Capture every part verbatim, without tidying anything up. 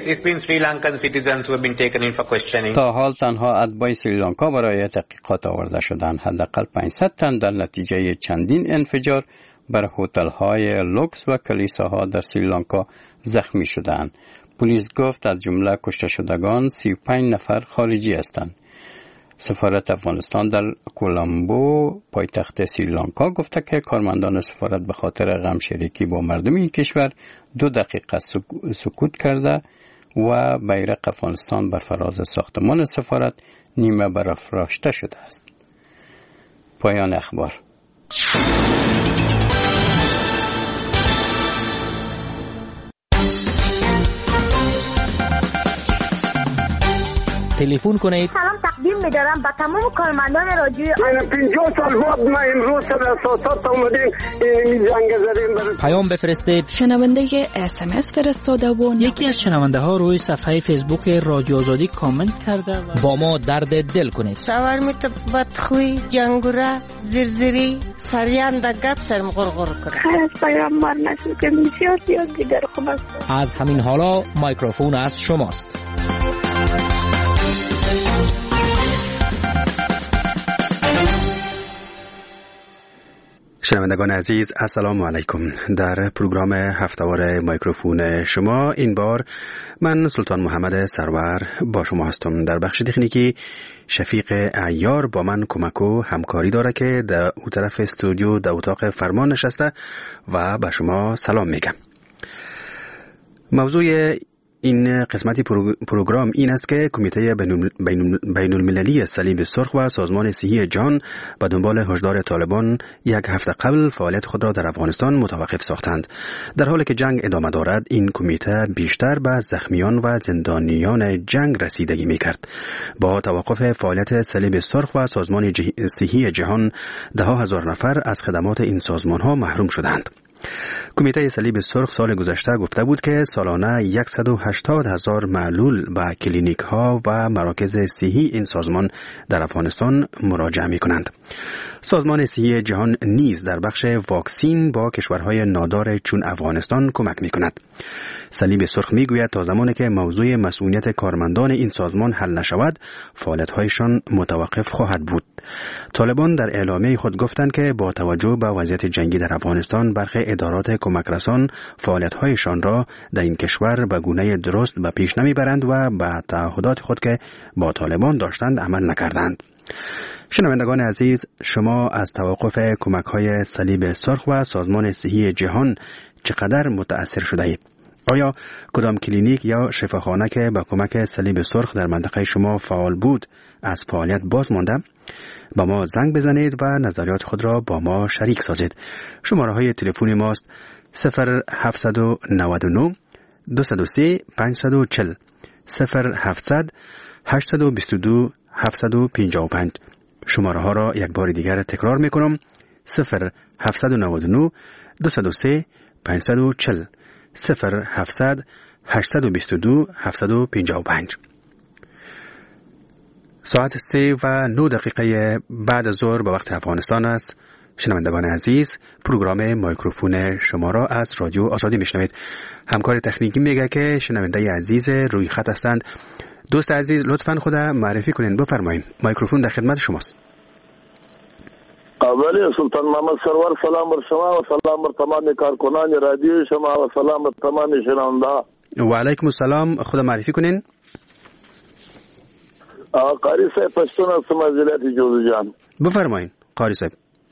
it's been Sri Lankan citizens who have been taken in for questioning. تا حال تنها اتباع سریلانکا برای تحقیقات آورده شدند. حداقل پانصد تن در نتیجه چندین انفجار بر هتل‌های لوکس و کلیساها در سریلانکا زخمی شدند. پلیس گفت از جمله کشته شدگان سی و پنج نفر خارجی هستند. سفارت افغانستان در کولامبو پایتخت سریلانکا گفته که کارمندان سفارت به خاطر غم شریکی با مردم این کشور دو دقیقه سکوت کرده و بیرق افغانستان بر فراز ساختمان سفارت نیمه برافراشته شده است. پایان اخبار. تلفن کنید. سلام تقدیم می‌دارم به تمام کارمندان رادیو. من پنجاه سال بعد ما امروز در اساسات اومدیم این جنگ زدیم. پیام بفرستید. شنونده اس ام اس فرستاده و یکی از شنونده ها روی صفحه فیسبوک رادیو آزادی کامنت کرده و با ما درد دل کنید. شاورمیت بدخوی جنگوره زرزری سریان دگب سرم غرغر کنه. خیر از پیامبر نسل که بسیار زیاد دیگر خوب است. از همین حالا میکروفون از شماست. شنوندگان عزیز السلام علیکم. در پروگرام هفته‌وار میکروفون شما این بار من سلطان محمد سرور با شما هستم. در بخش تکنیکی شفیق عیار با من کمک و همکاری داره که در اون طرف استودیو در اتاق فرمان نشسته و به شما سلام میگم. موضوع این قسمتی پروگرام این است که کمیته بین المللی صلیب سرخ و سازمان صحی جهان به دنبال هشدار طالبان یک هفته قبل فعالیت خود را در افغانستان متوقف ساختند. در حالی که جنگ ادامه دارد این کمیته بیشتر به زخمیان و زندانیان جنگ رسیدگی میکرد. با توقف فعالیت صلیب سرخ و سازمان صحی جهان ده ها هزار نفر از خدمات این سازمان ها محروم شدند. کمیته صلیب سرخ سال گذشته گفته بود که سالانه صد و هشتاد هزار معلول به کلینیک ها و مراکز صحی این سازمان در افغانستان مراجعه می کنند. سازمان صحی جهان نیز در بخش واکسین با کشورهای نادار چون افغانستان کمک می کند. صلیب سرخ می گوید تا زمانی که موضوع مسئولیت کارمندان این سازمان حل نشود فعالیت‌هایشان متوقف خواهد بود. طالبان در اعلامیه خود گفتند که با توجه به وضعیت جنگی در افغانستان برخی ادارات کمک رسان فعالیت‌هایشان را در این کشور به گونه درست به پیش نمیبرند و به تعهدات خود که با طالبان داشتند عمل نکردند. شنوندگان عزیز، شما از توقف کمک‌های صلیب سرخ و سازمان صحی جهان چقدر متأثر شده اید؟ آیا کدام کلینیک یا شفاخانه که با کمک صلیب سرخ در منطقه شما فعال بود از فعالیت باز مانده؟ با ما زنگ بزنید و نظریات خود را با ما شریک سازید. شماره های تلفن ماست صفر هفت نه نه دو صفر سه پنج چهار صفر صفر هفتصد هشتصد و بیست و دو هفتصد و پنجاه و پنج. شماره ها را یک بار دیگر تکرار می کنم. صفر هفت نه نه دو صفر سه پنج چهار صفر صفر هفتصد هشتصد و بیست و دو هفتصد و پنجاه و پنج. ساعت سه و نه دقیقه بعد از ظهر به وقت افغانستان است. شنوندگان عزیز، پروگرام میکروفون شما را از رادیو آزادی میشنوید. همکار تکنیکی میگه که شنونده عزیز روی خط هستند. دوست عزیز لطفاً خود معرفی کنین، بفرمایید. میکروفون در خدمت شماست. اولی سلطان محمد سرور سلام بر شما و سلام بر تمام کارکنان رادیو شما و سلام بر تمام شنونده. و علیکم السلام. خود معرفی کنین. قاری صاحب پشتون هستم از ولایت جوزجان. بفرمایید قاری صاحب.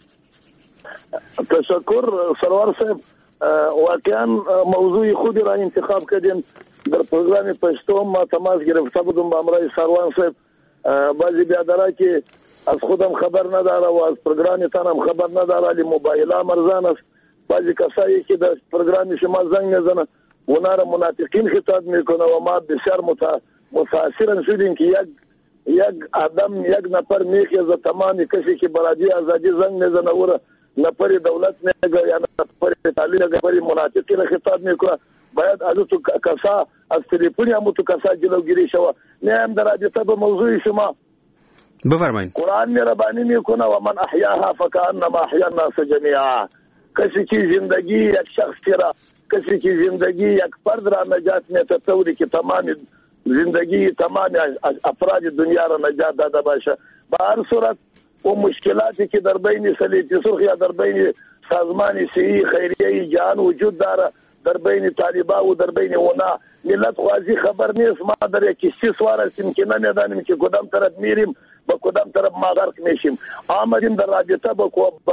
تشکر سرور صاحب. واقعا موضوع خودی را انتخاب کردین. در پروگرام پشتون ما تماس گرفته بودم با امرای سروان صاحب. بعضی بیادرها که از خودم خبر نداره و از پروگرام تانم خبر نداره علی موبایل مرزان است. بعضی کسایی که در پروگرام شما زنگ میزنه اونا را منافقین خطاب میکنه و ما بسیار متاثر شدیم که یک یک آدم یک نفر میگه از تمامی کسی که برادری آزادی زنگ میزنه و نفر دولت میگه یا نفر تعلیل نفر منافقین خطاب میکنه باید از تو کسا از تلفنی هم تو کسا جلوگیری شوه. نه هم در رابطه به موضوع شما بفرمایید. قرآن مهربانی میکنه و من احیاها فکأنما احیا الناس جمیعا. کسی که زندگی یک شخص را کسی که زندگی یک فرد را نجات میده طوری که تمام زندگی تمام افراد دنیا را نجات داده باشه. به هر صورت و مشکلاتی که در بین صلیب سرخ یا در بین سازمان صحی خیریه جهان وجود داره، در بین طالبان و در بین اونا ملت خوازی خبر نیست. ما در یک کشتی سوار هستیم که نمیدانیم که کدام طرف میریم با کدام طرف ما غرق میشیم. آمدیم در رابطه با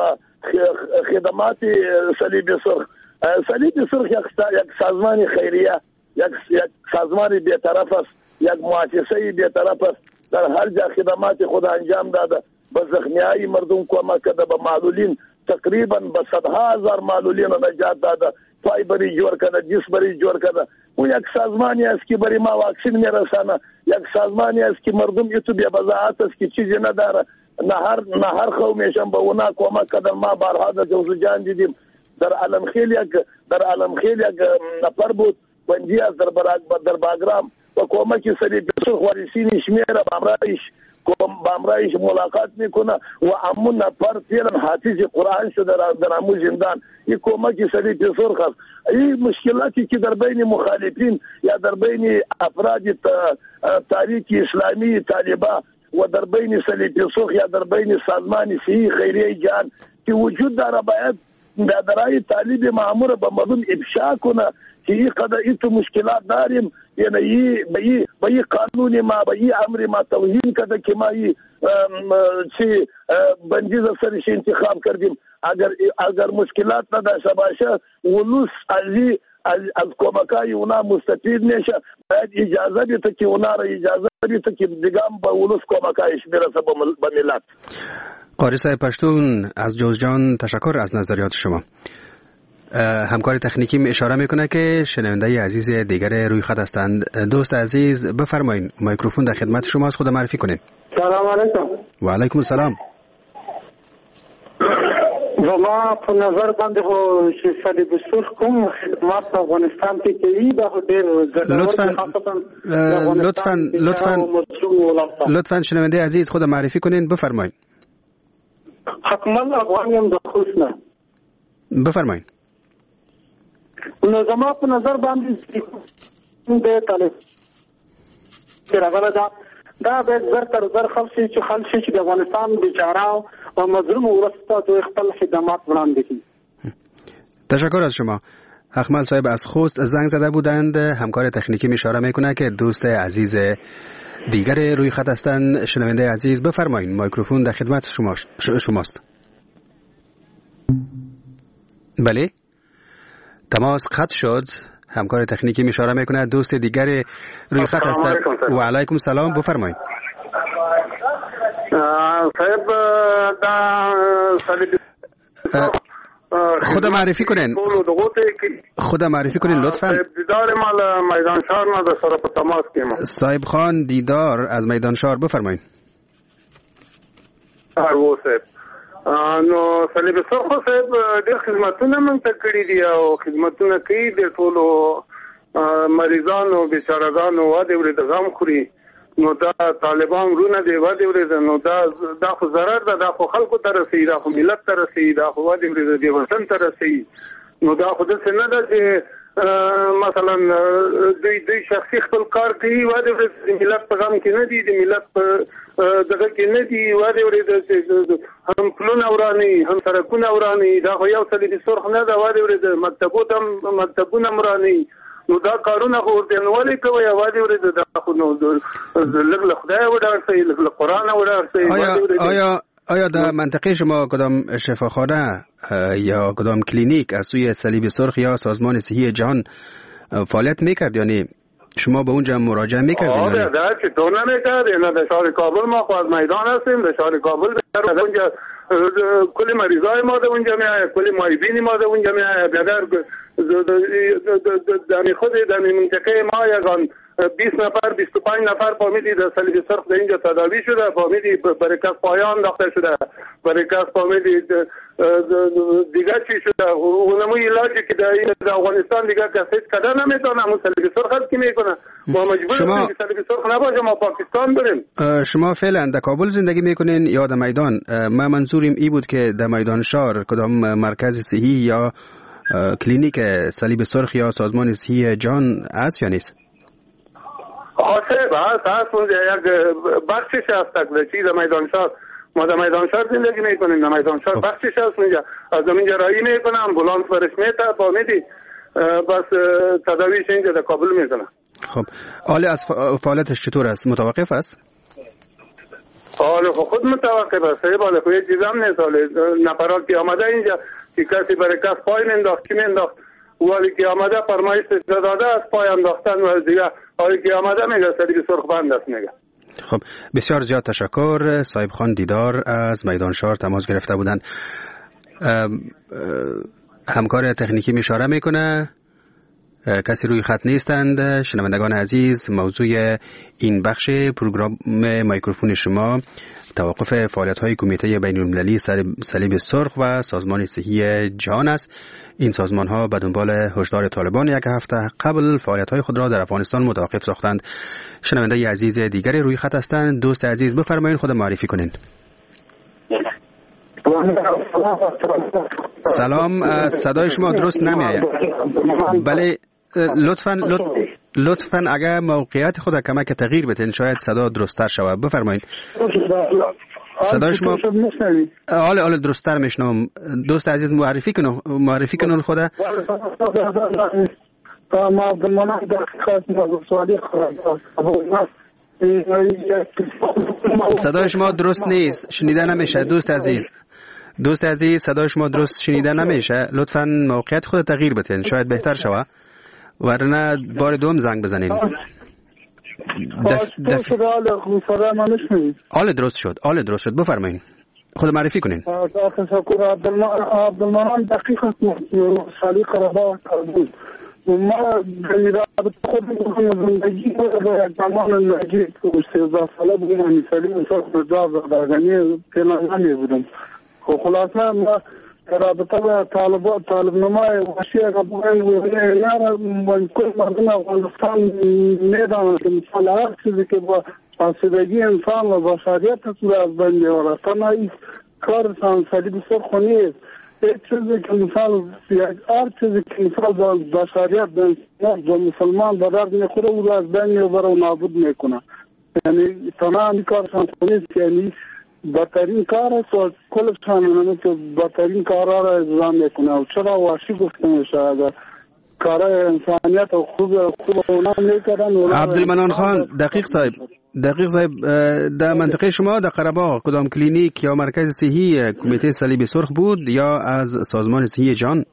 خدمات صلیب سرخ. صلیب سرخ یک سازمان خیریه، یک سازمان بی‌طرف است، یک مؤسسه بی‌طرف است. در هر جا خدمات خود انجام داده، به زخمیای مردم کمک کرده، به معلولین تقریبا به صدها هزار معلولین نجات داده، پای بری جور کرده، جس بری جور کرده. او یک سازمانی است که بری ما واکسین میرسانه، یک سازمانی است که مردم ایتو بیا بزاعت است که چیزی نداره. نه هر نه هر قومیشان به اونا کمک کردن. ما بارها در جوزجان دیدیم، در علمخیل یک در علمخیل یک نفر بود بندی از در در باگرام و کمک صلیب سرخ وارثینش میره بامرایش بامرایش ملاقات میکنه و امون نفر فعلا حافظ قرآن شده در امو زندان. این کمک صلیب سرخ است. این مشکلاتی که در بین مخالفین یا در بین افراد تاریخ اسلامی طالبان و در بین صلیب سرخ یا در بین سازمان صحی خیریه جهان که وجود داره، باید درای طالب مامور به مردم افشا کنه که این قدر ایتو مشکلات داریم. یعنی به این قانون ما به این امر ما توهین کرده که ما این چی بندیز سرش انتخاب کردیم. اگر اگر مشکلات نداشته باشه ولوس ازی از از کمکای اونا مستفید نشه. باید اجازه بیده که اونا را اجازه بیده که دیگم با ولوس کمکایش برسه به ملت. قاری صاحب پشتون از جوزجان تشکر از نظریات شما. همکار تکنیکی اشاره میکنه که شنونده عزیز دیگر روی خط هستند. دوست عزیز بفرمایید، میکروفون در خدمت شماست، خود معرفی کنید. سلام علیکم. و علیکم السلام. و ما په نظر باندې خو چې صلیب سرخ کوم خدمات په افغانستان کې کوي دا ډېر لطفا لطفا لطفا لطفا شنونده عزیز خود معرفی کنین، بفرمایید. حکمل افغان یم د خوست نه. بفرمایید. نو زما په نظر باندې د طالب راغله دا دا به زر تر زر خلک چې خلک چې د افغانستان بیچاره و مظلوم ورسته دوی خپل خدمات وړاندې کړي. تشکر از شما. احمد صاحب از خوست زنگ زده بودند. همکار تکنیکی اشاره میکنه که دوست عزیز دیگر روی خط هستند. شنونده عزیز بفرمایید، میکروفون در خدمت شما شماست. بله، تماس قطع شد. همکار تکنیکی اشاره میکنه دوست دیگر روی خط هستند. و علیکم السلام، بفرمایید. صاحب دا صلیب خود معرفی کنین خود معرفی کنین لطفا. دیدار مال میدان شهر ما در سر په تماس کې. صاحب خان دیدار از میدان شهر، بفرمایید. هرو صاحب نو صلیب سرخ صاحب ډېر خدمتونه موږ ته کړي دي او خدمتونه کوي د ټولو مریضانو بیچارهګانو واده ورې د غم خوري. نو دا طالبان رونه دی واده ورې نو دا دا خو ضرر ده، دا خو خلکو ته رسي، دا خو ملت ته رسي، دا خو واده ورې دی وطن ته رسي. نو دا خو داسې نه ده چې مثلا دوی دوی شخصي خپل کار کوي، واده ورې د ملت په غم کې نه دي، د ملت په دغه کې نه دي. واده ورې هم پلونه وراني، هم سړکونه وراني. دا خو یو صلیب سرخ نه ده، واده ورې د مکتبونو مکتبونه وراني. نو دا کارونه خو ورتنولې کوي، واده ورې دا خو نو لږ له خدای وډار سي، لږ له قرآن وډار سي. آیا آیا در منطقه شما کدام شفاخانه یا کدام کلینیک از سوی صلیب سرخ یا سازمان صحی جهان فعالیت میکرد؟ یعنی شما به اونجا مراجعه میکردید؟ آره در چطور نمیکرد. اینا در شهر کابل ما خو از میدان هستیم، در شهر کابل در اونجا کلی مریضای ما در اونجا میآید، کلی معیبین ما در اونجا میآید. در در خود در منطقه ما یگان بیست نفر بیست و پنج نفر فامیلی در صلیب سرخ در اینجا تداوی شده، فامیلی برای کس پایان داخته شده، برای کس فامیلی دیگه چی شده. اونموی علاجی که در افغانستان دیگه کسی کده نمیتونه، همون صلیب سرخ هست که میکنه. ما مجبوریم که صلیب سرخ نباشه، ما پاکستان بریم. شما فعلا در کابل زندگی میکنین یا در میدان؟ ما منظوریم ای بود که در میدان شهر کدام مرکز صحی یا کلینیک صلیب سرخ یا سازمان صحی جهان است یا نیست؟ آسیب هست هست اونجا یک بخشش هست در چیز میدانشار. ما در میدانشار زندگی میکنیم. در میدانشار بخشش هست اونجا. از اونجا رایی میکنم، امبولانس برش میته با میدی بس تداویش اینجا در کابل میکنم. خب حال از فعالیتش چطور است؟ متوقف است؟ حال خود متوقف است. حالا خود یه چیز هم نیست. حالا نفرات که آمده اینجا که کسی برای کس پای ننداخت کی ننداخت ولی که آمده فرمایش داده از پای انداختن و دیگه حالی که آمده میگه صلیب سرخ بند است میگه. خب بسیار زیاد تشکر. صاحب خان دیدار از میدانشار تماس گرفته بودند. همکار تکنیکی اشاره میکنه کسی روی خط نیستند. شنوندگان عزیز، موضوع این بخش پروگرام میکروفون شما توقف فعالیت‌های کمیته بین‌المللی صلیب سرخ و سازمان صحی جهان است. این سازمان‌ها به دنبال هشدار طالبان یک هفته قبل فعالیت‌های خود را در افغانستان متوقف ساختند. شنونده عزیز دیگری روی خط هستند. دوست عزیز بفرمایید خود معرفی کنین. سلام، صدای شما درست نمیآید. بله لطفاً لطفاً اگر موقعیت خود کمک تغییر بدین شاید صدا درست‌تر شود. بفرمایید. صدای شما حالا حالا درست‌تر میشنوم. دوست عزیز معرفی کنن معرفی کنن خود. صدای شما درست نیست، شنیده نمیشه دوست عزیز. دوست عزیز صدای شما درست شنیده نمیشه. لطفاً موقعیت خود تغییر بدین شاید بهتر شود. ورنه بار دوم زنگ بزنین. دف... دف... آل درست شد آل درست شد بفرمایین خود معرفی کنین. عبدالمنان دقیق سالی قربا کردیم ما در خود زندگی و زمان نجیب سیزده ساله بودیم همی سلیم سرخ رجاز درگانی پیلان نمی بودم. خلاصه ما رابطه با طالب طالب نمای وحشی قبول ویلی یار من کل مردم افغانستان میدانند که مثال هر چیزی که با آسودگی انسان و بشریت تصور از بین میبرد. تنها کار صلیب سرخ نیست. یک چیزی که مثال هر چیزی که مثال با بشریت و مسلمان به درد میخوره او را از بین میبره و نابود میکنه. یعنی تنها این کار نیست، یعنی بدترین کار است و کلشان نمی که بدترین کارها را اجرا میکنه. و چرا وحشی گفته میشه اگر کارهای انسانیت و خوب خوب اونا میکردن. عبدالمنان خان دقیق صاحب دقیق صاحب در منطقه شما در قره‌باغ کدام کلینیک یا مرکز صحی کمیته صلیب سرخ بود یا از سازمان صحی جهان؟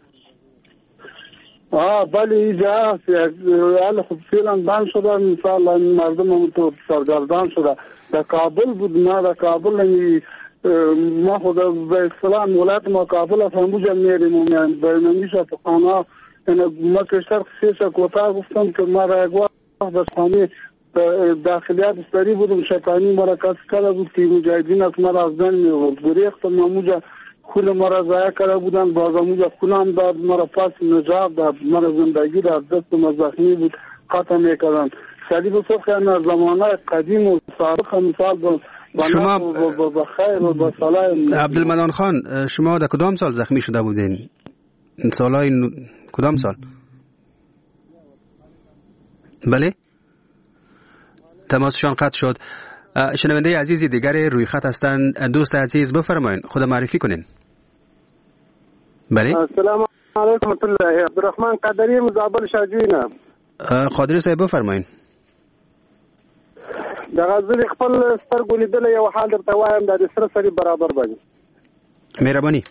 آه بله اینجا هست. حالا خب فعلا بند شده مثال مردم هم تو سرگردان شده. در کابل بود ما در کابل نمی ما خود به اصطلاح ولایت ما کابل از همونجا میریم و میان برنامه‌اش افغانا ما کشتر خیشه کوتا گفتم که ما را یک وقت در خانه داخلیات استری بودم شیطانی مرا کس کرده بود که مجاهدین از مرا از بین میورد گریختم همونجا خون مرا ضایع کرده بودن باز همونجا خونم داد مرا پاس نجات داد مرا زندگی داد دستم زخمی بود قطع میکردن. صلیب سرخ از زمانه قدیم و سابق مثال با شما بخیر و با صلاح. عبدالمنان خان شما در کدام سال زخمی شده بودین؟ سالهای کدام سال؟ بله تماسشان قطع شد. شنونده عزیزی دیگر روی خط هستند. دوست عزیز بفرمایید خود معرفی کنین. بله السلام علیکم ورحمت الله. عبدالرحمن قادری مزابل شاجوینا. قادری صاحب بفرمایید. د غزل خپل سترګو لیدل یو حال درته وایم د سره سری برابر باندې مهرباني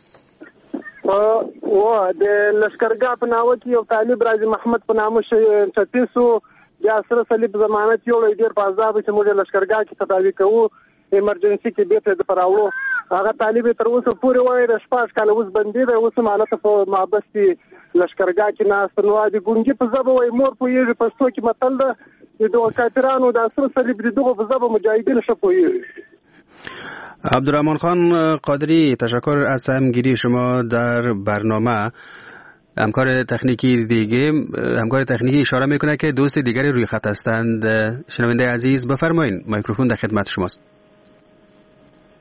او د لشکرګاه په ناو کې یو طالب راځي محمد په نامه شي چتیسو یا سره سلی په ضمانت یو ډیر په عذاب چې موږ لشکرګاه کې تداوی کوو ایمرجنسي کې بیت د پراولو هغه طالب تر اوسه پورې وای د شپږ کال اوس بندي د اوس مالته په محبستي لشکرګاه کې ناس نو د ګونګي په ځبه وای مور په یوه پښتو کې متل ده د دوه کاترانو د سره سلی په دغه په ځبه مجاهدین شپوي. عبدالرحمن خان قادری تشکر از همگیری شما در برنامه. همکار تکنیکی دیگه همکار تکنیکی اشاره میکنه که دوست دیگری روی خط هستند. شنونده عزیز بفرمایید میکروفون در خدمت شماست.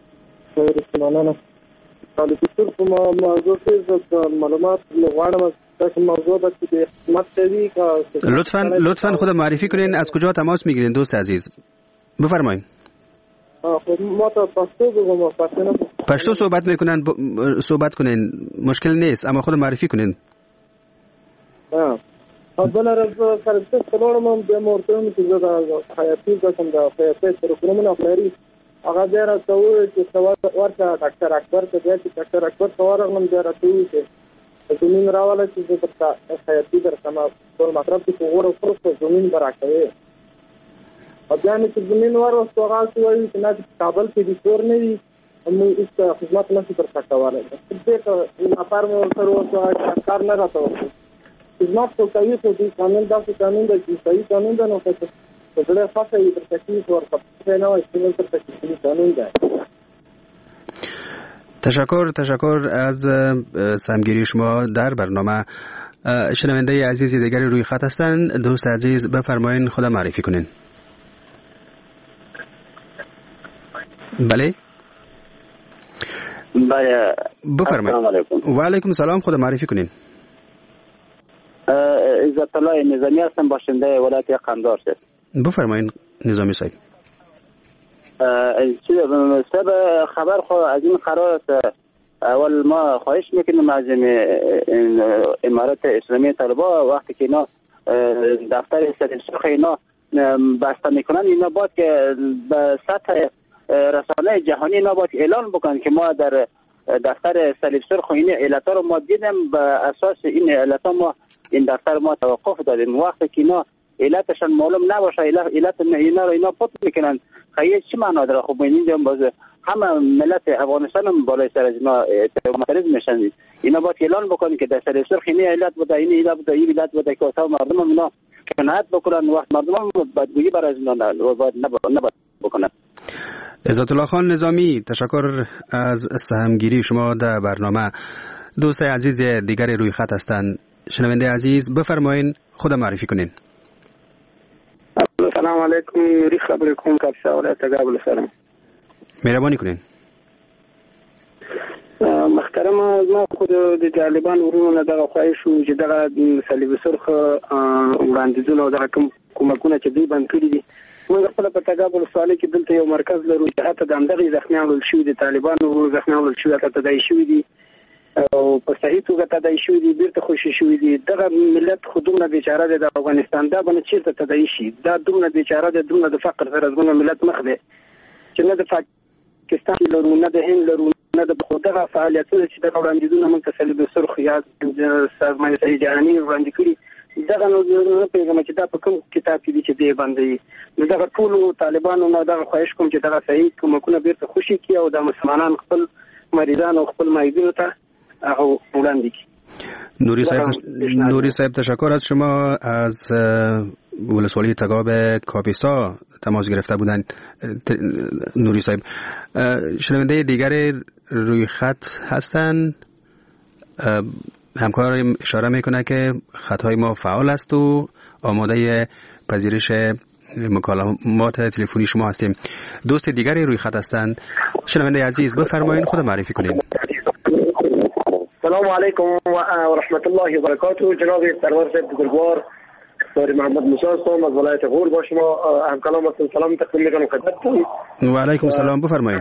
خیر سلام. طالب سرخ ما موضوع معلومات لغوانم داشت موضوع داشت که خدمت شوی که لطفاً لطفاً خود معرفی کنین، از کجا تماس میگیرین دوست عزیز؟ بفرمایید. خب ما تا پشتو بگم پشتو پشتو صحبت میکنن ب... صحبت کنین، مشکل نیست، اما خود معرفی کنین. ها اول از سرچ کلام به مورتون که زدا حیاتی داشتم دا حیاتی پروگرام افری هغه ډیر څو چې سوال ورته ډاکټر اکبر ته دی چې ډاکټر اکبر څوارغ نن ډیر څو چې زمين راواله چې د حیاتی در سما ټول مطلب چې وګورو پروسه زمين براکوي او ځان چې زمين ورو سوال کوي چې نه کابل کې د کور نه وي نو هیڅ خدمت نه تر تکواله دې ته نه پارمو سره وځه کار نه راځي خدمت کو کوي ته د قانون داسې قانون د چې صحیح قانون ده نو څه څه خاصه یې تر تکلیف ورته نه وایي چې تر تکلیف قانون ده. تشکر تشکر از سهمگیری شما در برنامه. شنونده عزیز دیگری روی خط هستند. دوست عزیز بفرمایید خود معرفی کنین. بله بله بفرمایید. و علیکم سلام، خود معرفی کنین. عزت الله نظامی هستم، باشنده ولایت قندهار. بفرمایید نظامی صاحب. سبب خبر خو از این قرار است. اول ما خواهش میکنیم از امارات اسلامی طالبان وقتی که اینا دفتر صدر سرخ اینا بسته میکنن، اینا باید که به سطح رسانه جهانی اینا باید اعلان بکنن که ما در دفتر صلیب سرخ این علتا رو ما دیدیم، به اساس این علتا ما این دفتر ما توقف دادیم. وقتی که اینا علتشان معلوم نباشه، علت اینا رو اینا پت میکنن، خیلی چی معنا داره؟ خب این باز همه ملت افغانستان هم بالای سر از اینا معترض میشن. اینا باید اعلان بکنن که در صلیب سرخ این علت بوده، این علت بوده، این علت بوده که تا مردم هم اینا قناعت بکنن. وقت مردم هم بدگویی برای از اینا نباید بکنن. عزت الله خان نظامی، تشکر از سهمگیری شما در برنامه. دوست عزیز دیگری روی خط هستند. شنونده عزیز بفرمایید خود معرفی کنین. السلام علیکم، نوری خبر کوم کاپسا ولایت قابل سلام. مهربانی کنین. محترم، ما خود د طالبان ورونو دغه خواهش وو چې دغه صلیب سرخ وړاندیزونه او دغه کومکونه چې دوی بند کړي دي، موږ خپل په تګابل سوالي کې دلته یو مرکز لرو چې حتی د همدغې زخمیان ول شوي دي، طالبانو زخمیان ول شوي ته تداعي شوي دي او په صحیح توګه تداعي شوي دي، بیرته خوشي شوي دي. دغه ملت خو دومره بیچاره دی د افغانستان، دا به نه چېرته تداعي شي. دا دومره بیچاره دی، دومره د فقر سره زموږ ملت مخ دی چې نه د پاکستان لرو، نه د هند لرو، نه د خو دغه فعالیتونه چې دغه وړاندیزونه موږ ته صلیب سرخ یا سازمان صحیح جهاني وړاندې کړي، دغه نو نه پیغام چې دا په کوم کتاب کې دي چې دی باندې نو دغه ټول طالبانو نه دغه خواهش کوم چې دغه صحیح کومکونه بیرته خوشي کړي او د مسلمانان خپل مریضان او خپل مایدینو ته هغه وړاندې کړي. نوری صاحب نوری صاحب تشکر از شما. از ولسوالی تگاب کاپیسا تماس گرفته بودن نوری صاحب. شنونده دیگر روی خط هستن. همکار اشاره میکنه که خطهای ما فعال است و آماده پذیرش مکالمات تلفنی شما هستیم. دوست دیگری روی خط هستند. شنونده عزیز بفرمایید خود معرفی کنید. السلام علیکم و رحمت الله و برکاته. جناب سرور صاحب بزرگوار دکتر محمد موسی هستم از ولایت غور. با شما همکلامتون سلام تقدیم میکنم خدمتتون. و علیکم سلام، بفرمایید.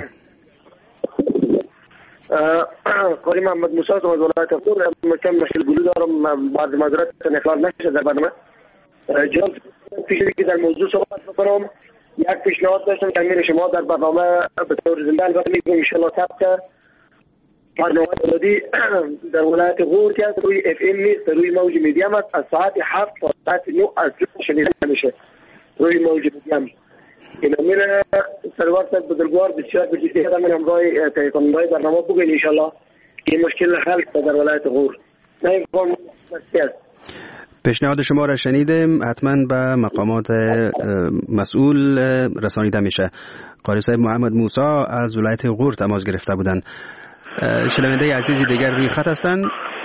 قاری محمد موسی هستم از ولایت غور. مکم مشکل گلو دارم، بعض معذرت اخلال نشه در برنامه. جناب پیشنهادی که در موضوع صحبت بکنم، یک پیشنهاد داشتم که امیر شما در برنامه به طور زنده البته میگم ان شاء الله ثبت برنامه دولتی در ولایت غور که از روی اف ام نیست، روی موج میدیم است، از ساعت هفت تا ساعت نه از شنیده میشه روی موج میدیم. این امیر سرور صاحب بزرگوار بسیار به جدی من همراه تهیه کننده برنامه بگوین ان شاء الله این مشکل حل در ولایت غور. نه این پیشنهاد شما را شنیدیم، حتما به مقامات مسئول رسانیده میشه. قاری صاحب محمد موسی از ولایت غور تماس گرفته بودند. شنونده عزیزی دیگر روی خط هستند.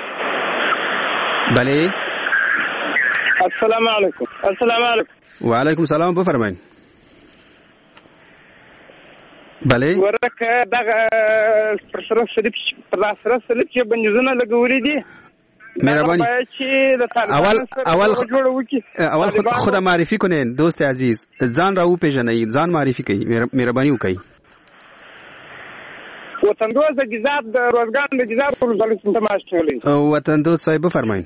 بله السلام علیکم. السلام علیکم. و علیکم سلام، بفرمایید. بله ورکه دغه پر سره سلیپ پر سره سلیپ چې بنځونه لګولې دي مهربانی اول اول اول خود خود معرفی کنین دوست عزیز، ځان راو پیژنئ، ځان معرفی کړئ، مهرباني وکړئ. وطن دوست د گیزاب د روزګان د گیزاب ولسوالۍ څخه تماس کوي. وطن دوست صاحب بفرمایئ.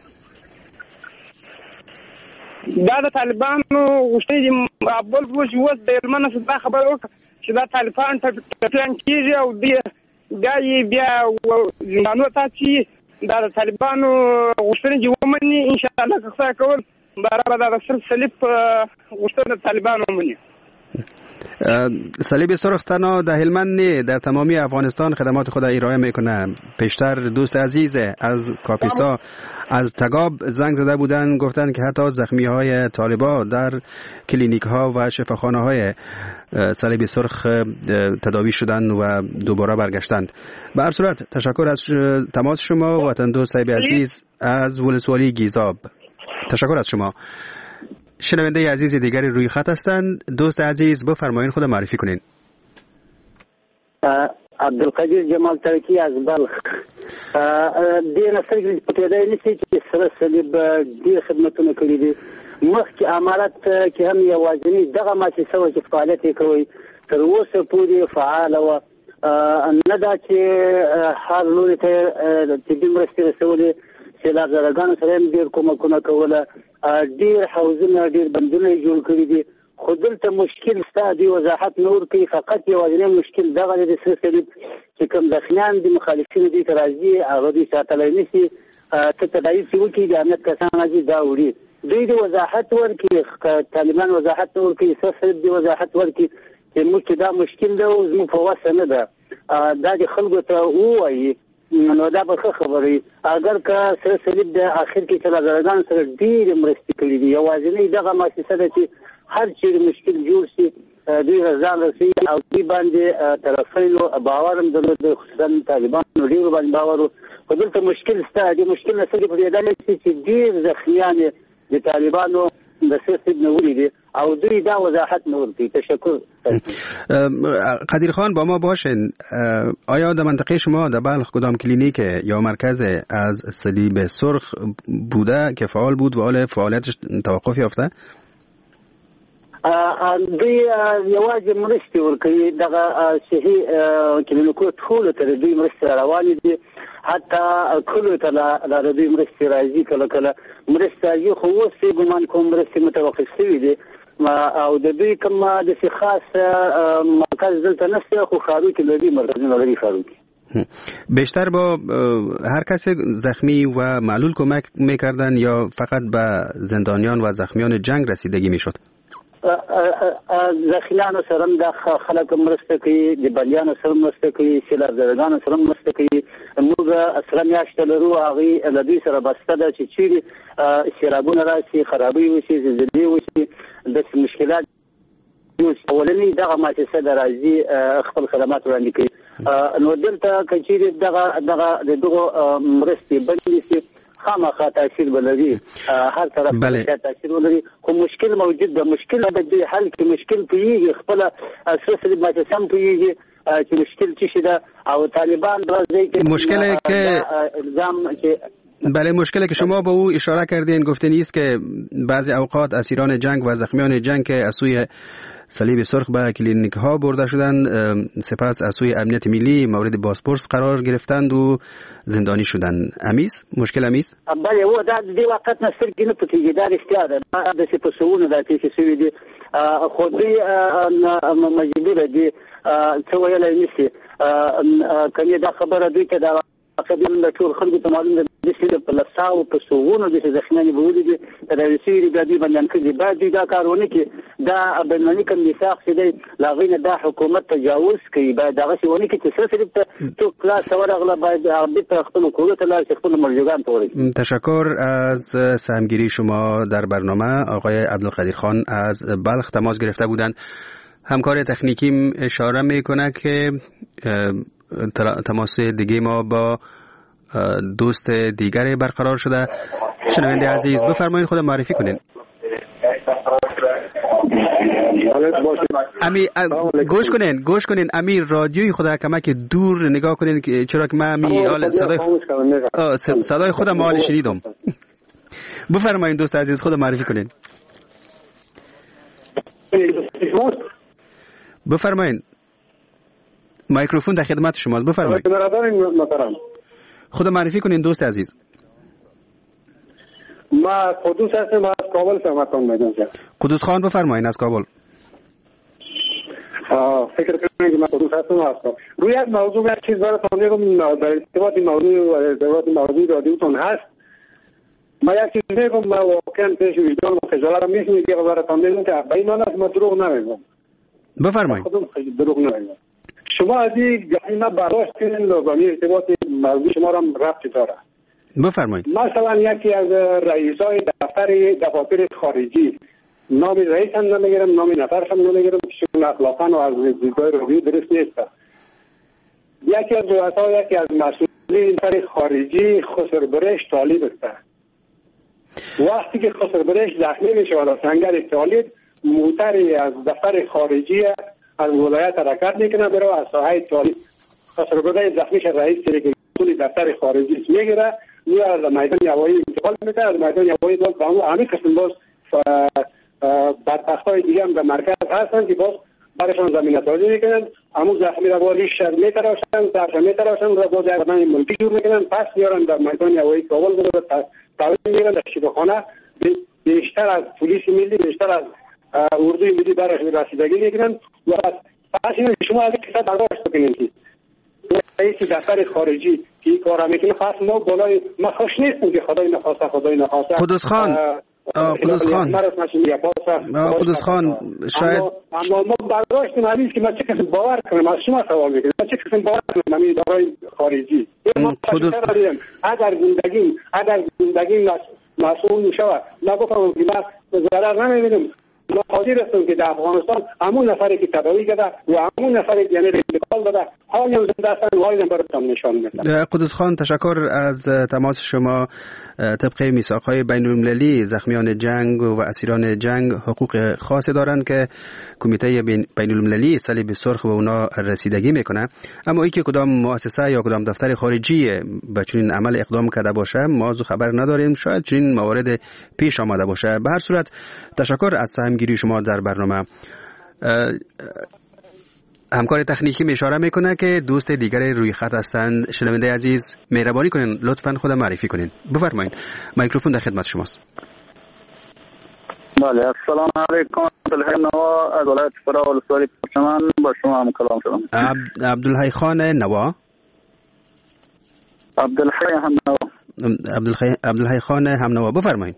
دا د طالبانو غوښتنې دي ابل بوش اوس د یلمنه څخه خبر وکړه چې دا طالبان ته پلان کېږي او بیا بیا زندانو ته چې دا د طالبانو غوښتنې دي ومني ان شاء الله که څه کول برابر د رسول صلیب غوښتنې طالبانو ومني. صلیب سرخ تنها در هلمند نه، در تمامی افغانستان خدمات خود ارائه میکنه. پیشتر دوست عزیز از کاپیستا از تگاب زنگ زده بودن، گفتن که حتی زخمی های طالبا در کلینیک ها و شفاخانه های صلیب سرخ تداوی شدن و دوباره برگشتند. به هر صورت تشکر از تماس شما وطن دوست صاحب عزیز از ولسوالی گیزاب. تشکر از شما. شنونده عزیز دیگری روی خط هستند. دوست عزیز بفرمایید خود معرفی کنین. عبدالقدیر جمال ترکی از بلخ. دین سرګل پټېدای نشي چې سره صلیب ډېر خدمتونه کړي دي. مخکې امارت کې هم یوازینی دغه مؤسسه و چې فعالیت یې کوي تر اوسه پورې فعاله وه. نه دا چې هر لوري ته طبي مرستې رسولې، سیلاب زدګانو سره هم ډېر کومکونه کوله، ډېر حوضونه ډېر بندونه یې جوړ کړي دي. خو دلته مشکل ستا دی وضاحت نور کوي. فقط یوازینی مشکل دغه دی د سره صلیب چې کوم زخمیان دي مخالفین دي که راځي هغه دوی ساتلی نشي. ته تداوي چې وکړي د امنیت کسان راځي دا وړي. دوی د وضاحت ورکړي، طالبان وضاحت نه ورکړي، سره صلیب دی وضاحت ورکړي چې موږ دا مشکل ده او زموږ په وسه نه ده. دا د خلکو ته ووایي نو دا به ښه خبرې. اگر که سره صلیب د اخر کې چې لازرګان سره ډېرې مرستې کړي دي، یوازینی دغه مؤسسه ده چې هر چیرې مشکل جوړ شي دوی ځان رسوي او دوی باندې طرفینو باور هم درلود، خصوصا طالبانو ډېرو باندې باور و. خو دلته مشکل شته. د مشکل نه څه پرېږدلی شي چې ډېر زخمیان یې د طالبانو د سره صلیب نه ولیدي او دوی دا وضاحت نه ورکوي. تشکر. قدیر خان با ما باشین. آیا در منطقه شما در بلخ کدام کلینیک یا مرکز از صلیب سرخ بوده که فعال بود و حال فعالیتش توقف یافته؟ دوی یوازې مرستې ورکوي. دغه صحي کلینیکو ټولو ته د دوی مرستې روانې دي، حتی کلیو ته له دوی مرستې راځي. کله کله مرستې راځي خو اوس یې ګمان کوم مرستې متوقف شوي دي او د دوی کوم داسې خاص مرکز دلته نشته، خو ښارو کې له دوی مرکزونه لري. ښارو کې بیشتر با هر کسی زخمی و معلول کمک میکردن یا فقط به زندانیان و زخمیان جنگ رسیدگی میشد؟ زخمیانو سره هم د خلک مرسته کوي، د بندیانو سره مرسته کوي، سیلاب زدګانو سره مرسته کوي. موږ سره میاشته لرو، هغې له دوی سره بسته ده چې چیرې سیلابونه راشي، خرابۍ وشي، زلزلې وشي، داسې مشکلات اولنی دغه مؤسسه د راځي خپل خدمات وړاندې کوي. نو دلته که چیرې دغه دغه د دغو مرستې بندې شي خامخا تاثیر ولري، هر طرف ته تاثیر ولري. خو مشکل موجود ده. مشکل د دې حل کې مشکل پیږي، خپل سره صلیب مؤسسه هم پیږي چې مشکل څه شي ده او طالبان راځي کې مشکلی که الزام چې بله مشکلی که شما به او اشاره کردین گفته نیست که بعضی اوقات اسیران جنگ و زخمیان جنگ که از سوی صلیب سرخ به کلینیک ها برده شدند سپس از سوی امنیت ملی مورد بازپرس قرار گرفتند و زندانی شدند. امیس مشکل امیس؟ بله او دا د وخت نه سترګې نه پټېږي. دا رښتیا ده. د سپسونه دا چې شوي دي خو دوی مجبوره دي څه ویلی نشي. که دا خبره دوی ته دا قبل له ټول خلکو ته معلوم ده چې په لساو په سوونو د زخمیانې به ولیدي تداوي شوي دي، بیا دوی بندیان کړي. باید دوی دا کار ونه کړي. دا بینالمللي کوم میثاق چې دی له هغې نه دا حکومت تجاوز کوي. باید دغسې ونه کړي چې سره صلیب ته څوک لاسته ورغله باید بېرته خپلو کورو ته لاړ شي، خپلو مرجوګانو ته ورسي. تشکر از سهمگیری شما در برنامه. آقای عبدالقدیر خان از بلخ تماس گرفته بودند. همکار تکنیکیم اشاره میکنه که تماس دیگه ما با دوست دیگری برقرار شده. شنونده عزیز بفرمایید خود معرفی کنین. امیر گوش کنین گوش کنین امیر رادیوی خدا کمک دور نگاه کنین که چرا که من می حال صدای صدای خودم حال شنیدم. بفرمایید دوست عزیز خود معرفی کنین. بفرمایید میکروفون در خدمت شماست. بفرمایید خود معرفی کنین دوست عزیز. ما قدوس هستم از کابل سمتون میدونم. قدوس خان بفرمایید از کابل. فکر کنم که من قدوس هستم از کابل. روی یک موضوع یک چیز براتون میگم در ارتباط موضوع و ارتباط موضوع رادیوتون هست. ما یک چیز میگم ما واقعا پیش وجدان و خجالت میشم که براتون میگم که به این معنی ما دروغ نمیگم. بفرمایید. خودم دروغ نمیگم. شما از این گاهی ما برداشت کنین و به ارتباط موضوع شما را ربطی داره. بفرمایید. مثلا یکی از رئیسای دفتر دفاتر خارجی نام رئیس هم نمیگیرم نام نفرش هم نمیگیرم چون اخلاقا و از دیدگاه روحی درست نیست. یکی از رؤسا یکی از مسئولین دفتر خارجی خسربرش طالب است. وقتی که خسربرش زخمی میشه و سنگر طالب موتری از دفتر خارجی از ولایت حرکت میکنه برای از ساحه طالب خسربرش زخمیش رئیس مسئول دفتر خارجی میگیره یا از میدان هوایی انتقال میده. از میدان هوایی باز به همین قسم باز بدبختای دیگه هم به مرکز هستن که باز برشان زمینه سازی میکنن. همون زخمی را باز ریش میتراشن سرش میتراشن و باز یک بدن ملکی جور میکنن پس میارن در میدان هوایی کابل رو تحویل میگیرن در شفاخانه. بیشتر از پلیس ملی بیشتر از اردوی ملی برش رسیدگی میکنن و پس شما از این قصد برداشت بکنید که رئیس دفتر خارجی که این کار میکنه پس ما بالای ما خوش نیستیم که خدای نخواسته خدای نخواسته. قدوس خان قدوس خان قدوس خان شاید اما ما برداشتیم حدیث که ما چه کسی باور کنیم از شما سوال میکنیم ما چه کسی باور کنیم همین دارای خارجی قدوس اگر زندگی اگر زندگی مسئول میشود ما گفتم که من ضرر نمیبینم. ما حاضر هستم که در افغانستان همون نفری که تداوی کرده و همون نفری که یعنی انتقال داده حالی هم زنده هستن و حالی هم براتون نشان میدن. قدوس خان تشکر از تماس شما. طبق میثاق‌های بین‌المللی زخمیان جنگ و اسیران جنگ حقوق خاصی دارند که کمیته بین‌المللی صلیب سرخ به اونا رسیدگی میکنه. اما اینکه کدام مؤسسه یا کدام دفتر خارجی به چنین عمل اقدام کرده باشه ما از خبر نداریم. شاید چنین موارد پیش آمده باشه. به هر صورت تشکر از سهمگیری شما در برنامه. همکار تکنیکی می اشاره میکنه که دوست دیگر روی خط هستند. شنونده عزیز مهربانی کنین لطفاً خود معرفی کنین. بفرمایید میکروفون در خدمت شماست. بله السلام علیکم. عبدالحی نوا از ولایت فرا ولسوالی پرچمن با شما هم کلام شدم. عبد عبدالحی خان نوا عبدالحی هم نوا عبدالحی عبدالحی خان هم نوا بفرمایید.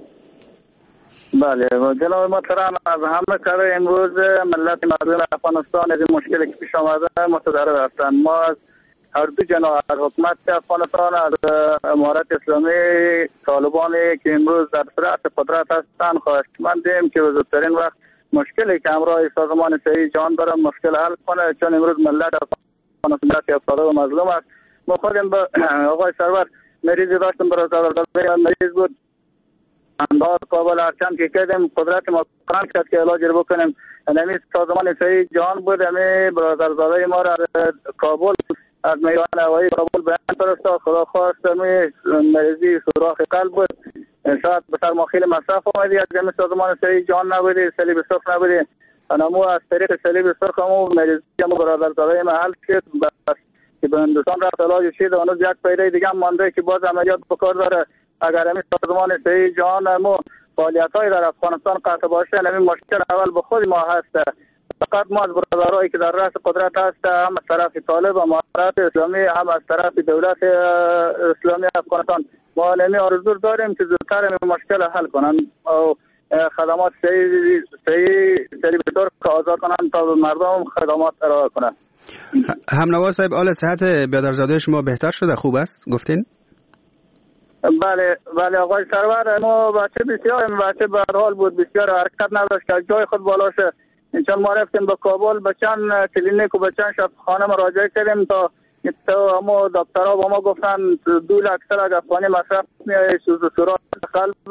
بله جناب محترم از همه کار امروز ملت مردم افغانستان از این مشکلی که پیش آمده متضرر هستند. ما از هر دو جناح از حکومت افغانستان از امارت اسلامی طالبانی که امروز در سرعت قدرت هستند خواهشمندیم که زودترین وقت مشکلی که همراه سازمان صحیح جهان داره مشکل حل کنه چون امروز ملت افغانستان افتاده و مظلوم است. ما خودم به آقای سرور مریضی داشتم برای زبردست مریض بود انداز کابل هرچند که کردیم قدرت ما قرار کرد که علاج رو بکنیم. نمی سازمان صحیح جهان بود همی برادرزاده ما را کابل از میدان هوایی کابل بیان فرستاد. خدا خواست همی مریضی سوراخ قلب بود شاید به سر ما خیلی مصرف آمدی از همی سازمان صحیح جهان نبودی صلیب سرخ نبودی انمو از طریق صلیب سرخ همو مریضی همو برادرزاده ما حل شد که به هندوستان رفت علاج شد و هنوز یک پیره دیگه هم مانده که باز عملیات بکار داره. اگر همین سازمان صحیح جهان ما فعالیت‌های در افغانستان قطع باشه همین مشکل اول به خود ما هست. فقط ما از برادرایی که در رأس قدرت هست هم از طرف طالب و امارت اسلامی هم از طرف دولت اسلامی افغانستان ما نمی آرزو داریم که زودتر این مشکل حل کنن و خدمات صحیح صحیح صحیح به طور که آزاد کنن تا به مردم خدمات ارائه کنن. همنوا صاحب حال صحت برادرزاده شما بهتر شده خوب است گفتین؟ بله بله آقای سرور ما بچه بسیار بچه به هر حال بود بسیار حرکت نداشت که جای خود بالا شه. چون ما رفتیم به کابل به چند کلینیک و به چند شفاخانه مراجعه کردیم تا تا همو دکترها با ما گفتن دو لک سر افغانی مصرف میایه سوراخ قلب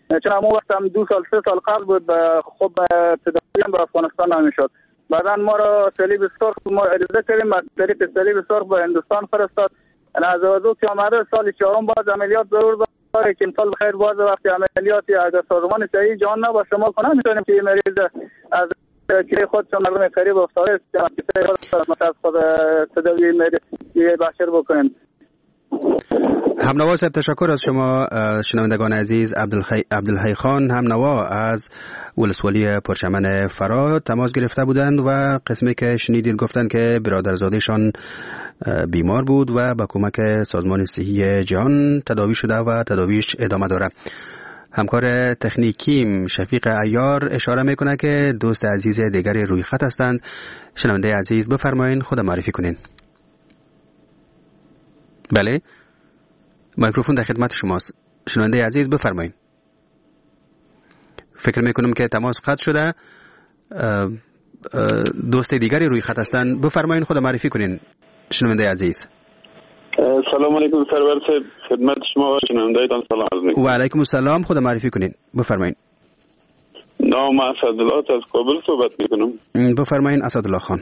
چون همون وقت هم دو سال سه سال قبل بود خب تداوی هم به افغانستان نمیشد. بعدا ما را صلیب سرخ ما اجازه کردیم از طریق صلیب سرخ به هندوستان فرستاد. از وضو که آمده سال چهارم باز عملیات ضرور داره که امسال بخیر باز وقتی عملیاتی اگر سازمان صحی جهان نباشه ما کنه میتونیم که مریض از که خود چون مردم قریب افتاده مثلا خود تداوی مریض بشر بکنیم. همنوا صاحب تشکر از شما. شنوندگان عزیز، عبدالحی عبدالحی خان همنوا از ولسوالی پرچمن فرا تماس گرفته بودند و قسمی که شنیدید گفتند که برادرزادهشان بیمار بود و با کمک سازمان صحی جهان تداوی شده و تداویش ادامه داره. همکار تکنیکیم شفیق عیار اشاره میکنه که دوست عزیز دیگری روی خط هستند. شنونده عزیز بفرمایید خود معرفی کنین. بله، میکروفون در خدمت شماست. شنونده عزیز بفرمایید. فکر میکنم که تماس قطع شده. دوست دیگری روی خط هستند. بفرمایید خود معرفی کنین شنونده عزیز. سلام علیکم سرور صاحب، خدمت شما و شنوندهایتان سلام عرض میکنم. و علیکم السلام، خود معرفی کنین. بفرمایید. نام اسدالله از کابل صحبت میکنم. بفرمایید اسدالله خان.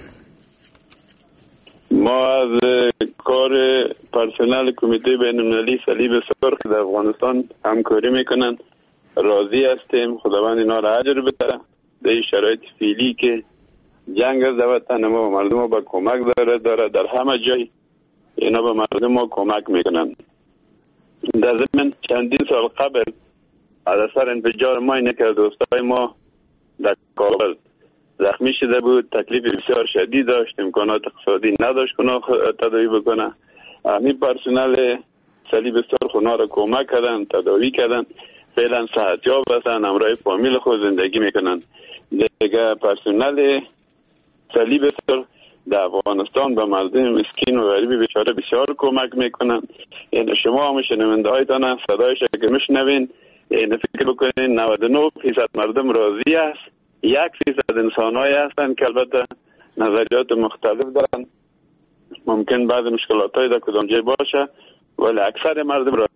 ما از کار پرسنل کمیته بین‌المللی صلیب سرخ در افغانستان همکاری میکنن راضی هستیم. خداوند اینا را اجر بده. در این شرایط فعلی که جنگ از وطن ما و مردم ما با کمک داره داره در همه جای اینا به مردم ما کمک میکنن. در ضمن چندین سال قبل از اثر انفجار ما اینه که دوستای ما در کابل زخمی شده بود، تکلیف بسیار شدید داشت، امکانات اقتصادی نداشت که تداوی بکنه. همین پرسنل صلیب سرخ اونا را کمک کردن، تداوی کردن، فعلا صحتیاب هستن، همراه فامیل خود زندگی میکنن. دیگه پرسنل صلیب سرخ در افغانستان به مردم مسکین و غریب بیچاره بسیار کمک میکنن. یعنی شما هم شنونده هایتان صدایش که میشنوین این فکر بکنین نود و نه فیصد مردم راضی است، یک فیصد انسان هایی هستن که البته نظریات مختلف دارن، ممکن بعض مشکلات های در کدام جای باشه، ولی اکثر مردم را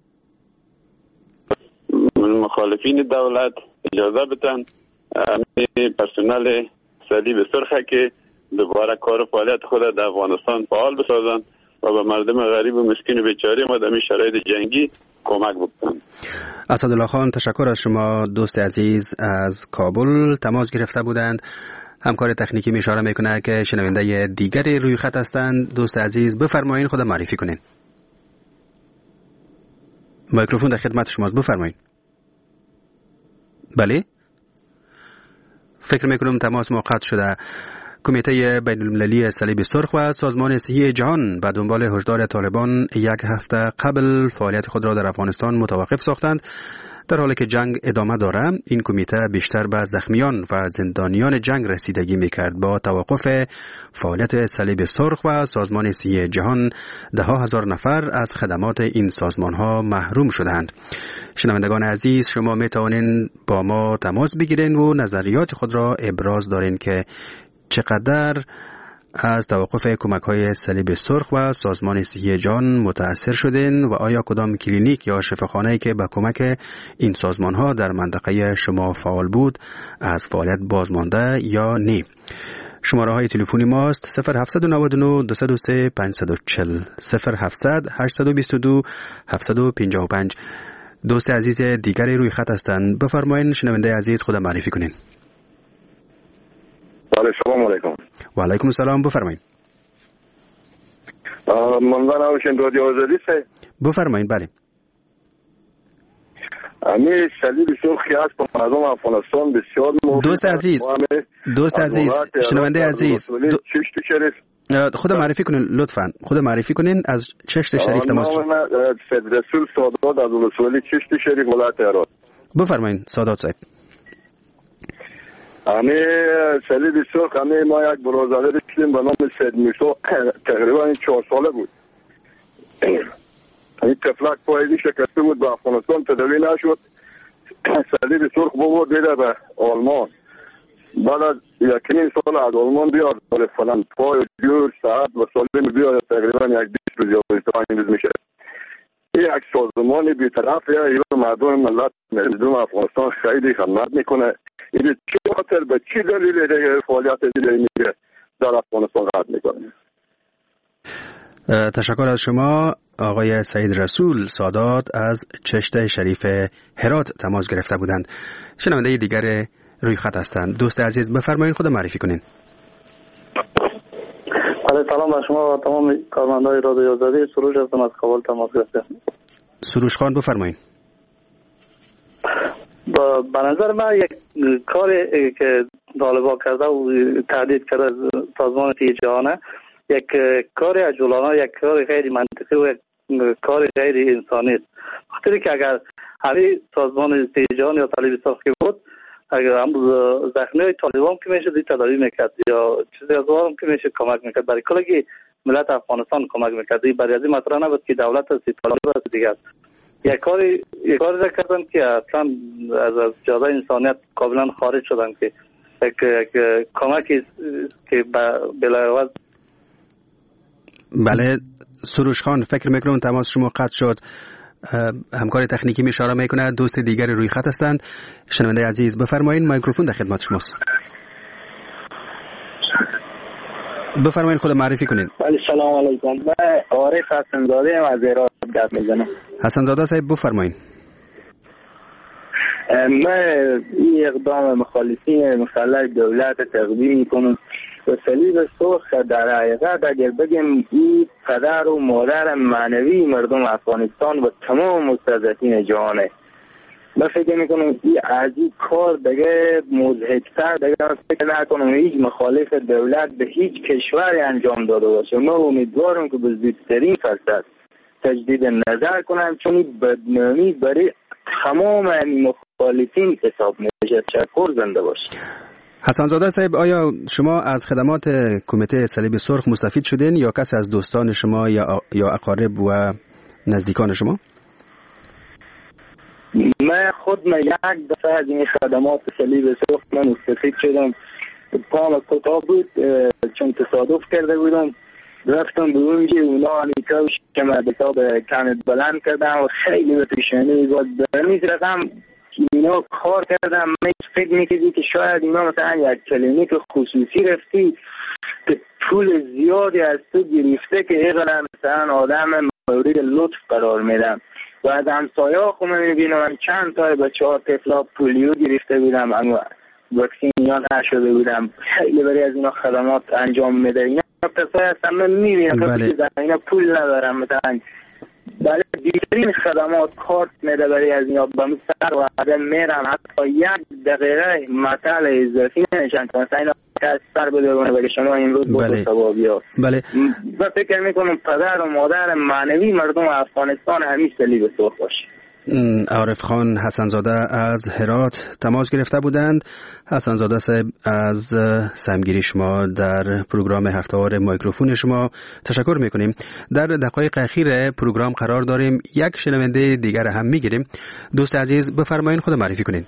مخالفین دولت اجازه بتن پرسنل صلیب سرخ که دوباره کار و فعالیت خود در افغانستان فعال بسازن و به مردم غریب و مسکین و بیچاره ما در این شرایط جنگی کمک بکنن. اسدالله خان تشکر از شما. دوست عزیز از کابل تماس گرفته بودند. همکار تکنیکی می اشاره میکنه که شنونده دیگری روی خط هستند. دوست عزیز بفرمایید خود معرفی کنین. میکروفون در خدمت شماست، بفرمایید. بله، فکر میکنم تماس ما قطع شده. کمیته بین‌المللی صلیب سرخ و سازمان صحی جهان به دنبال هشدار طالبان یک هفته قبل فعالیت خود را در افغانستان متوقف ساختند. در حالی که جنگ ادامه دارد، این کمیته بیشتر به زخمیان و زندانیان جنگ رسیدگی میکرد. با توقف فعالیت صلیب سرخ و سازمان صحی جهان، ده ها هزار نفر از خدمات این سازمان ها محروم شدند. شنوندگان عزیز، شما می توانید با ما تماس بگیرید و نظریات خود را ابراز دارین که چقدر از توقف کمک های صلیب سرخ و سازمان صحی جهان متاثر شدین و آیا کدام کلینیک یا شفاخانه‌ای که با کمک این سازمان ها در منطقه شما فعال بود از فعالیت بازمانده یا نه؟ شماره های تلفنی ماست صفر هفت نه نه دو صفر سه پنج چهار صفر صفر هفت هشت دو دو هفت پنج پنج. دوست عزیز دیگری روی خط هستند. بفرمایید شنونده عزیز خود معرفی کنین. سلام علیکم. و علیکم السلام، بفرمایید. منظر آوشین رادیو آزادی سه. بفرمایید. بله. امی صلیب سرخی است به مردم افغانستان بسیار مهم. دوست عزیز، دوست عزیز، شنونده عزیز، خود معرفی کنین لطفاً. خود معرفی کنین از چشت شریف تماس شد. نام سید رسول سادات از ولسوالی چشت شریف ولایت هرات. بفرمایید سادات صاحب. امی صلیب سرخ امی ما یک برادر داشتیم به نام سید موسی، تقریبا چهار ساله بود. این تفلک پایدی شکسته بود به افغانستان تداوی نشد. صلیب سرخ بود دیده به آلمان. بعد از یکینین سال از آلمان بیاد ولی فلان پای جور ساعت و سالیم بیاد تقریبا یک بیست روز یا بیست و پنج روز میشه. یک سازمان بی‌طرف یا مردم ملت مردم افغانستان خیلی خدمت میکنه. این چه خاطر به چه دلیل دیگه فعالیت دیگه میگه در افغانستان قطع میکنه. تشکر از شما. آقای سعید رسول سادات از چشت شریف هرات تماس گرفته بودند. شنونده دیگر روی خط هستند. دوست عزیز بفرمایید خود معرفی کنین. علیه سلام به شما و تمام کارمندای رادیو آزادی. سروش هستم از کابل تماس گرفتم. سروش خان بفرمایید. به نظر من یک کاری که طالبان کرده و تهدید کرده سازمان سی جهانه یک کار عجولانه، یک کار غیر منطقی و یک کار غیر انسانی است. خاطری که اگر همین سازمان سی جهان یا صلیب سرخ که بود، اگر هم زخمی های طالبان که میشه دی تداوی میکرد یا چیزی از هم که میشه کمک میکرد، برای کلگی ملت افغانستان کمک میکرد. برای از این مطرح نبود که دولت سی طالب است دیگر. یک کاری یک کاری را کردن که اصلا از از جاده انسانیت کاملا خارج شدن که یک کمکی که بلاعوض. بله سروش خان، فکر میکنم تماس شما قطع شد. همکار تکنیکی اشاره میکنه دوست دیگر روی خط هستند. شنونده عزیز بفرمایید، میکروفون در خدمت شماست. بفرمایید خود معرفی کنین. بله سلام علیکم. من عارف حسن زاده ام از هرات گپ میزنم. حسن زاده صاحب بفرمایید. من این اقدام مخالفین مسلح دولت تقدیم میکنم و صلیب سرخ در حقیقت اگر بگیم این پدر و مادر معنوی مردم افغانستان و تمام مستضعفین جهانه. من فکر میکنم این از این کار دیگه مضحک‌تر دیگه فکر نکنم هیچ مخالف دولت به هیچ کشوری انجام داده باشه. من امیدوارم که به زودترین فرصت تجدید نظر کنم، چون این بدنامی برای تمام مخالفین حساب میشه. تشکر، زنده باشید. حسن زاده صاحب، آیا شما از خدمات کمیته صلیب سرخ مستفید شدین یا کسی از دوستان شما یا یا اقارب و نزدیکان شما؟ من خود من یک دفعه از این خدمات صلیب سرخ من مستفید شدم. پام کتاب بود، چون تصادف کرده بودم رفتم به اونجا، اونا نیکاوش که من کتاب کمت بلند کردم و خیلی به پیشانی بود. در این رقم اینا کار کردم. من فکر میکردی که شاید اینا مثلا یک کلینیک خصوصی رفتی که پول زیادی از تو گرفته که ایقلا مثلا آدم مورد لطف قرار میدم. و از همسایه ها خونه میبینم من چند تا بچه ها طفلا پولیو گرفته بودم اما واکسین یا نشده بودم. خیلی برای از اینا خدمات انجام میده. اینا کسایی هستن من میبینم که اینا پول ندارم مثلا برای دیگرین خدمات کارت میده برای از اینا با سر و آدم میرم حتی یک دقیقه مطل اضافی نمیشن که مثلا اینا که سر بدونه برای شما این روز بود ثوابی ها. بله. و فکر میکنم پدر و مادر معنوی مردم افغانستان همین صلیب سرخ باشه. عارف خان حسن زاده از هرات تماس گرفته بودند. حسن زاده صاحب از سهمگیری شما در پروگرام هفته‌وار میکروفون شما تشکر میکنیم. در دقایق اخیر پروگرام قرار داریم، یک شنونده دیگر هم میگیریم. دوست عزیز بفرمایید خود معرفی کنین.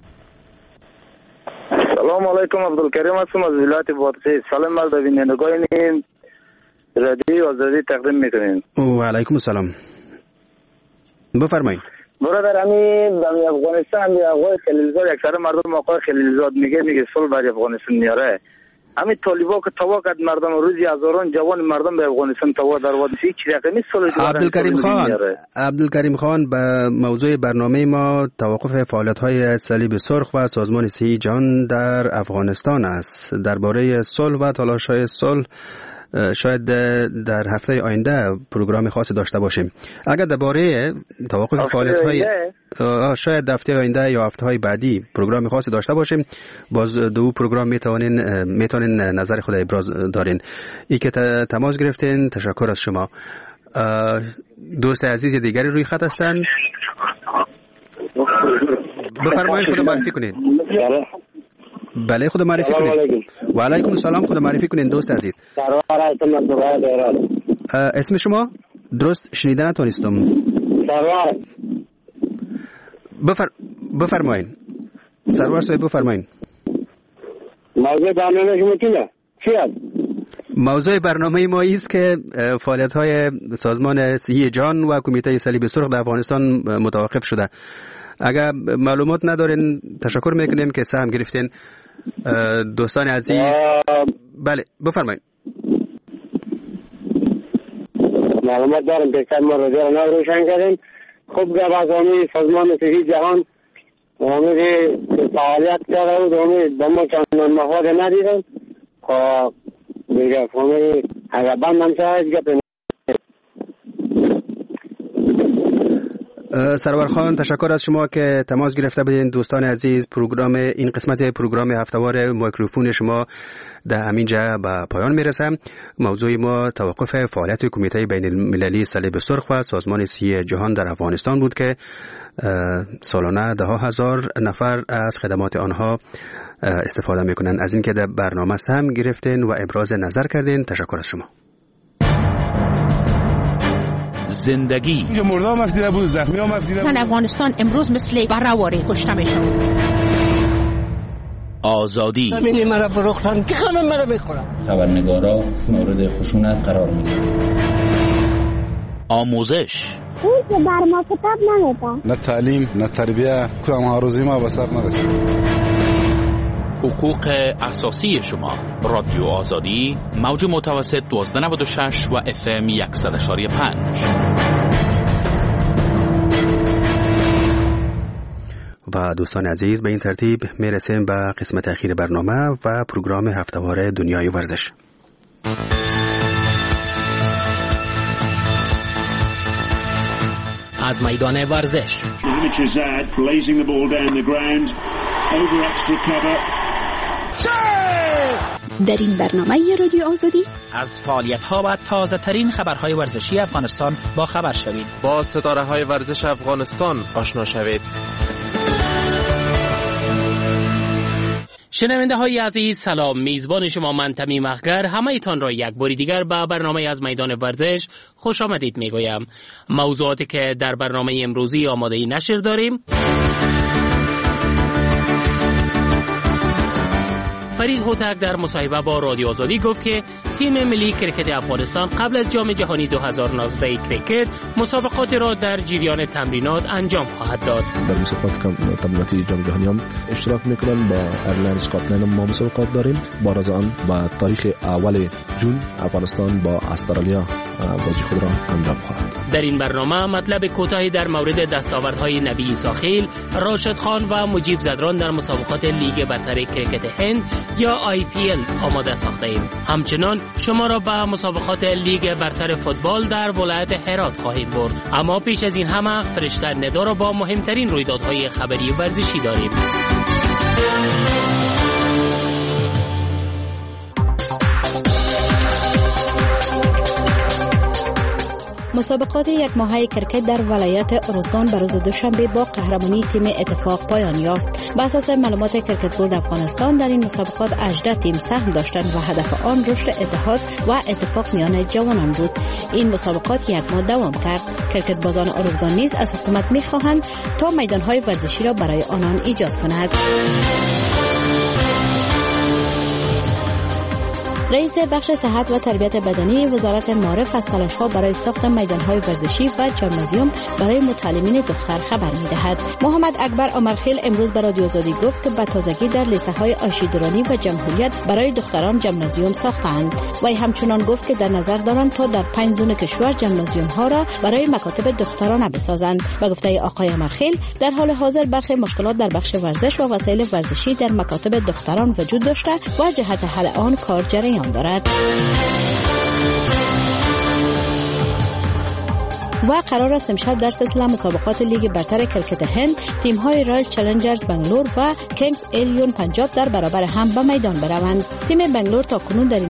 سلام علیکم، عبدالکریم هستم از ولایت بادغیس. سلام مرد بینندگان رادیو آزادی تقدیم میکنیم. و علیکم السلام، بفرمایید. برادر امی در افغانستان می آقای خلیلزاد اکثر مردم آقای خلیلزاد میگه میگه صلح برای افغانستان میاره. همین طالبا که توا کرد مردم روزی هزاران جوان مردم به افغانستان توا در وادی هیچ رقمی صلح. عبدالکریم خان عبدالکریم خان به موضوع برنامه ما توقف فعالیت‌های صلیب سرخ و سازمان صحی جهان در افغانستان است. درباره صلح و تلاش‌های صلح شاید در هفته آینده پروگرام خاصی داشته باشیم. اگر درباره توقف فعالیت‌های شاید هفته آینده یا هفته‌های بعدی پروگرام خاصی داشته باشیم، باز دو پروگرام میتونین میتونین نظر خود ابراز دارین. ای که تماس گرفتین تشکر از شما. دوست عزیز دیگری روی خط هستن، بفرمایید خود معرفی کنین. بله خود معرفی کنین. و علیکم السلام، خود معرفی کنین دوست عزیز. سرور هستم از دبای ایران. اسم شما درست شنیده نتونستم. سرور. بفر بفرمایید. سرور صاحب بفرمایید. موضوع برنامه شما چیه؟ چی است؟ موضوع برنامه ما است که فعالیت‌های سازمان صحی جهان و کمیته صلیب سرخ در افغانستان متوقف شده. اگر معلومات ندارین تشکر میکنیم که سهم گرفتین. دوستان عزیز بله بفرمایید. معلومات دارم بیشتر ما راجع به نو روشن کردیم. خوب گپ از آمین سازمان صحی جهان آمین فعالیت کرده بود آمین با ما چندان مفاد ندیدن که دیگه فهمی اگر بند هم شاید گپ سرور خان تشکر از شما که تماس گرفته بودین. دوستان عزیز پروگرام این قسمت پروگرام هفتهوار میکروفون شما در همین جا به پایان میرسه. موضوع ما توقف فعالیت کمیته بین المللی صلیب سرخ و سازمان صحی جهان در افغانستان بود که سالانه ده هزار نفر از خدمات آنها استفاده میکنن. از اینکه در برنامه سهم گرفتین و ابراز نظر کردین تشکر از شما. زندگی اینجا مردا هم افدیده بود، زخمی هم افدیده بود. زن افغانستان امروز مثل برهواری کشته میشن. آزادی همینی مرا فروختن که همه مرا میخورن. خبرنگارا مورد خشونت قرار میگیرن. آموزش اون که بر ما کتاب نمیدن. نه تعلیم نه تربیه کدام هاروزی ما به سر نرسید. حقوق اساسی شما. رادیو آزادی موج متوسط دوازده نود و شش و اف ام صد و یک و پنج. و دوستان عزیز به این ترتیب میرسیم به قسمت اخیر برنامه و پروگرام هفتهوار دنیای ورزش. از میدان ورزش در این برنامه رادیو آزادی از فعالیت‌ها و تازه ترین خبرهای ورزشی افغانستان با خبر شوید. با ستاره های ورزش افغانستان آشنا شوید. شنونده های عزیز سلام، میزبان شما من تمیم اخگر همه ایتان را یک باری دیگر به برنامه از میدان ورزش خوش آمدید میگویم. موضوعاتی که در برنامه امروزی آماده نشر داریم: فرید هوتک در مصاحبه با رادیو آزادی گفت که تیم ملی کرکت افغانستان قبل از جام جهانی دو هزار و نوزده کرکت مسابقات را در جریان تمرینات انجام خواهد داد. در مسابقات تمریناتی جام جهانی هم اشتراک میکنن. با ایرلاین اسکاتلند ما مسابقات داریم. باز آن با تاریخ اول جون افغانستان با استرالیا بازی خود را انجام خواهد. در این برنامه مطلب کوتاهی در مورد دستاوردهای نبی ساخیل، راشد خان و مجیب زدران در مسابقات لیگ برتر کرکت هند یا آی پی ال آماده ساخته ایم. همچنان شما را به مسابقات لیگ برتر فوتبال در ولایت هرات خواهیم برد. اما پیش از این همه فرشته ندا را با مهمترین رویدادهای خبری و ورزشی داریم. مسابقات یک ماهه کرکت در ولایت ارزگان به روز دوشنبه با قهرمانی تیم اتفاق پایان یافت. بر اساس معلومات کرکت بورد افغانستان در این مسابقات هجده تیم سهم داشتند و هدف آن رشد اتحاد و اتفاق میان جوانان بود. این مسابقات یک ماه دوام کرد. کرکت بازان ارزگان نیز از حکومت می‌خواهند تا میدان‌های ورزشی را برای آنان ایجاد کند. رئیس بخش صحت و تربیت بدنی وزارت معارف از تلاش‌ها برای ساخت میدان‌های ورزشی و جیمنازیوم برای متعلمین دختر خبر می‌دهد. محمد اکبر عمرخیل امروز به رادیو آزادی گفت که به تازگی در لیسه‌های آیشیدرانی و جمهوریت برای دختران جیمنازیوم ساختند. وی همچنان گفت که در نظر دارند تا در پنج زون کشور جیمنازیوم‌ها را برای مکاتب دخترانه بسازند. به گفته آقای عمرخیل در حال حاضر برخی مشکلات در بخش ورزش و وسایل ورزشی در مکاتب دختران وجود داشته و جهت حل آن کار جریان دارد. و قرار است امشب در سلسله مسابقات لیگ برتر کرکت هند تیم‌های رایل چالنجرز بنگلور و کینگز الیون پنجاب در برابر هم به میدان بروند. تیم بنگلور تا کنون در این